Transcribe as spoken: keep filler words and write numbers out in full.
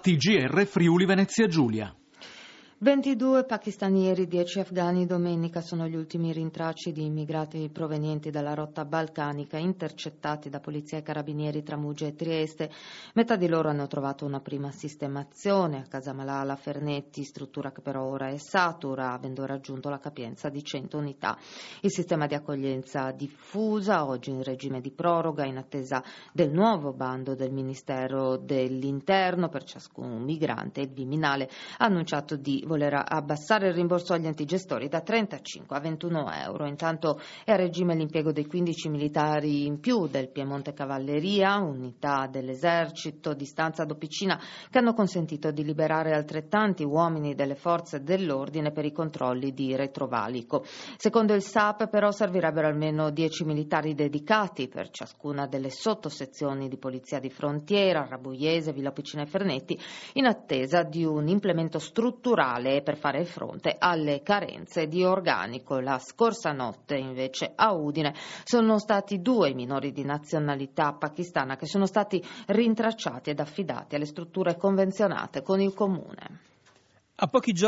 T G R Friuli Venezia Giulia. ventidue pakistanieri, dieci afghani. Domenica sono gli ultimi rintracci di immigrati provenienti dalla rotta balcanica intercettati da polizia e carabinieri tra Muggia e Trieste. Metà di loro hanno trovato una prima sistemazione a Casa Malala Fernetti, struttura che però ora è satura, avendo raggiunto la capienza di cento unità. Il sistema di accoglienza diffusa, oggi in regime di proroga, in attesa del nuovo bando del Ministero dell'Interno per ciascun migrante. Il Viminale ha annunciato di voler abbassare il rimborso agli enti gestori da trentacinque a ventuno euro. Intanto è a regime l'impiego dei quindici militari in più del Piemonte Cavalleria, unità dell'esercito di stanza ad Opicina, che hanno consentito di liberare altrettanti uomini delle forze dell'ordine per i controlli di retrovalico. Secondo il S A P però servirebbero almeno dieci militari dedicati per ciascuna delle sottosezioni di polizia di frontiera, Rabuiese, Villa Opicina e Fernetti, in attesa di un implemento strutturale per fare fronte alle carenze di organico. La scorsa notte invece a Udine sono stati due i minori di nazionalità pakistana che sono stati rintracciati ed affidati alle strutture convenzionate con il comune. A pochi giorni